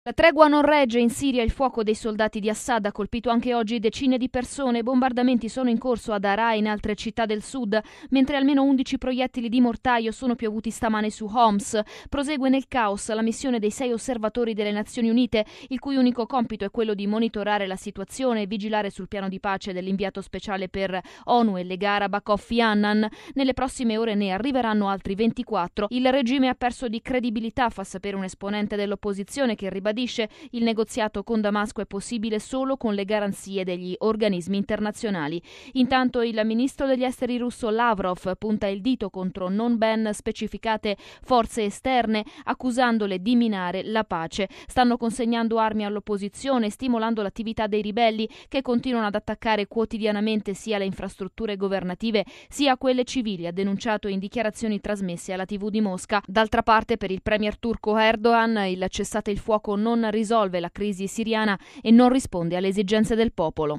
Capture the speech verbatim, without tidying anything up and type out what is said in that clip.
La tregua non regge in Siria, il fuoco dei soldati di Assad ha colpito anche oggi decine di persone. Bombardamenti sono in corso ad Daraa e in altre città del sud, mentre almeno undici proiettili di mortaio sono piovuti stamane su Homs. Prosegue nel caos la missione dei sei osservatori delle Nazioni Unite, il cui unico compito è quello di monitorare la situazione e vigilare sul piano di pace dell'inviato speciale per ONU e Lega Araba Kofi Annan. Nelle prossime ore ne arriveranno altri ventiquattro. Il regime ha perso di credibilità, fa sapere un esponente dell'opposizione che ribadisce il negoziato con Damasco è possibile solo con le garanzie degli organismi internazionali. Intanto il ministro degli esteri russo Lavrov punta il dito contro non ben specificate forze esterne, accusandole di minare la pace. Stanno consegnando armi all'opposizione, stimolando l'attività dei ribelli che continuano ad attaccare quotidianamente sia le infrastrutture governative sia quelle civili, ha denunciato in dichiarazioni trasmesse alla tivù di Mosca. D'altra parte, per il premier turco Erdogan, il cessate il fuoco non risolve la crisi siriana e non risponde alle esigenze del popolo.